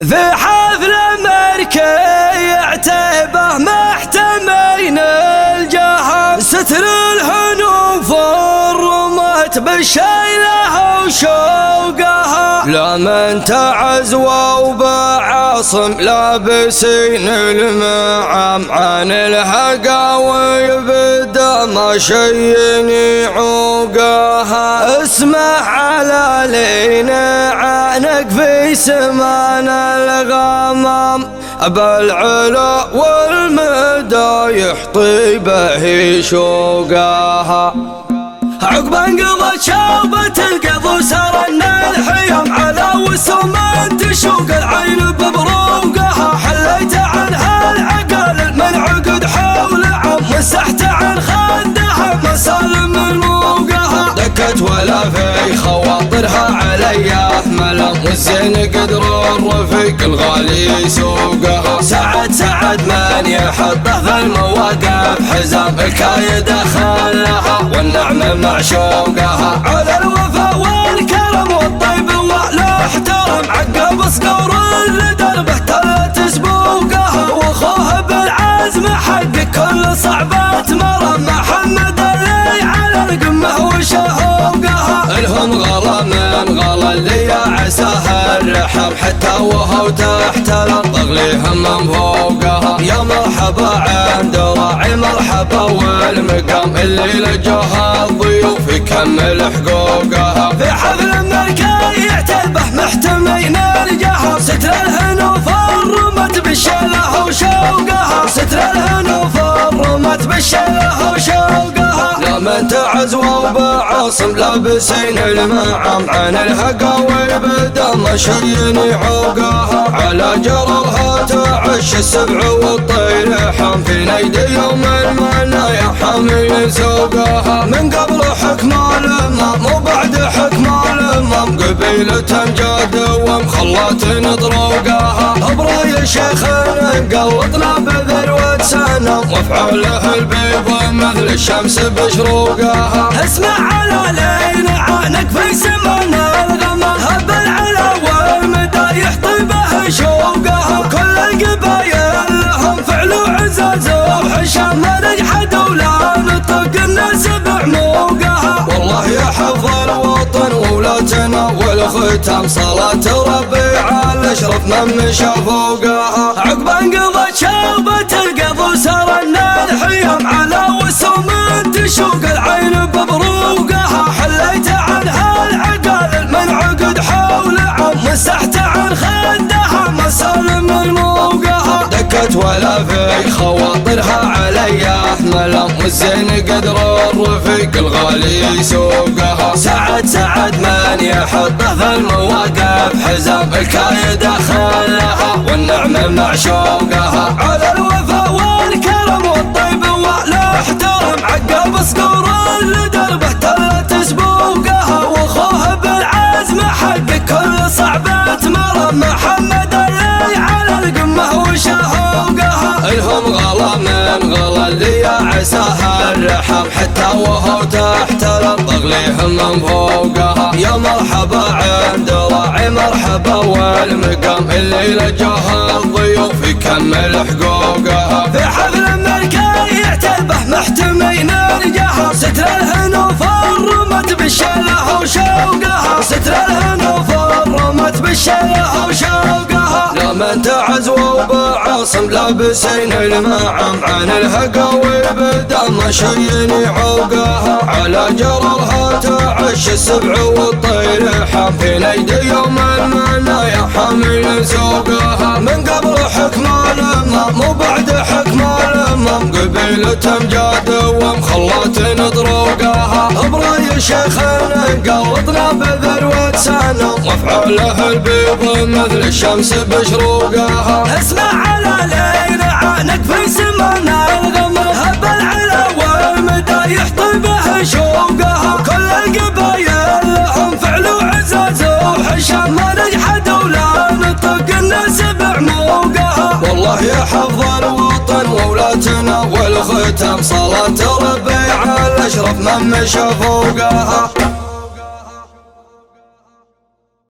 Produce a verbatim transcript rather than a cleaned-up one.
في حفل أمريكي يعتبه محتمين الجهة، ستر الهنوف الرمت بالشيلة وشوقها، لا من تعزوى وبعاصم لابسين المعام، عن الهقاوي بدا ما شين يعوقها. اسمع على لين عنك في سمان الغمام، بالعلا والمدايح طيبه شوقها. عقب انقضت شوبة القض سرنا الحيام، على وسوم تشوق العين ببروقها. حليت عنها العقال من عقد حول عم، مسحت عن خدها مسالم الموقها. دكت ولا في خواطرها علي احمل، والزين قدر الرفيق الغالي سوقها. سعد سعد من يحطه في المواقف، حزام الكايد خلها والنعم معشوقها. على الوفا والكرم والطيب والاحترام، عقب صقور لدربه تلت سبوقها. واخوه بالعزم حق كل صعبة مرم، محمد اللي على القمة وشهوقها. الهم غلا من غلا اللي عساها الرحم، حتى وهو تحت الطغليهم من فوقها. يا مرحبا عند راعي مرحبا والمقام، اللي لجوها الضيوف يكمل حقوقها. في حفل أمريكي يعتبه محتمين الجهة، ستر الهنوف الرمت بالشيلة وشوقها. ستر الهنوف الرمت بالشيلة وشوقها، لا من تعزوى وبعاصم لابسين المعام، عن الهقاوي بدا ما شين يعوقها. على جررها تعش السبع والطير حام، في نيد يوم المنايا حامل سوقها. من قبل حكم الامام وبعد حكم الامام، قبيلة امجاد ومخلات طروقها. ابراي شيخ قلطنا بذروة سنم، وافعاله البيض مثل الشمس بشروقها. اسمع على لين عنك في سمان الغمام، هب العلا والمدايح طيبه شوقها. كل القبايل لهم فعل وعزاز وحشام، ما نجحد ولا نطق الناس بعموقها. والله يا حفظ الوطن وولاتنا والختام، صلاة ربي على الاشرف من مشى فوقها. عقب انقضت شوبة القض سرنا الحيام، على وسوم تشوق العين ببروقها. حليت عنها العقال من عقد حول عم، مسحت عن خدها مسالم الموقها. دكت ولا في خواطرها علي احمل، والزين قدر الرفيق الغالي سوقها. سعد سعد من يحطه في المواقف، حزام الكايد خلها والنعم معشوقها. على الوفا والكرم والطيب والاحترام، عقب صقور لدربه تلت سبوقها. واخوه بالعزم حق كل صعبة مرم، محمد اللي على القمة وشهوقها. الهم غلا من غلا اللي عساها الرحم، حتى وهو تحت الطغليهم من فوقها. يا مرحبا عند راعي مرحبا والمقام، اللي لجوها الضيوف يكمل حقوقها. في حفل أمريكي يعتبه محتمين الجهة، ستر الهنوف الرمت بالشيلة وشوقها. ستر الهنوف الرمت بالشيلة وشوقها، لا من تعزوى وبعاصم لابسين المعام، عن الهقاوي بدا ما شين يعوقها. على جررها تعش السبع والطير حام، في نيد يوم المنايا حامل سوقها. من قبل حكم الامام وبعد حكم الامام، قبيلة امجاد ومخلات طروقها. ابراي شيخ قلطنا بذروة سنم، وافعاله البيض مثل الشمس بشروقها. اسمع على لين عنك في سمان الغمام، هب العلا والمدايح طيبه شوقها. كل القبايل لهم فعل وعزاز وحشام، ما نجحد ولا نطق الناس بعموقها. والله يا حفظ الوطن وولاتنا والختام، صلاة ربي على الاشرف من مشى فوقها.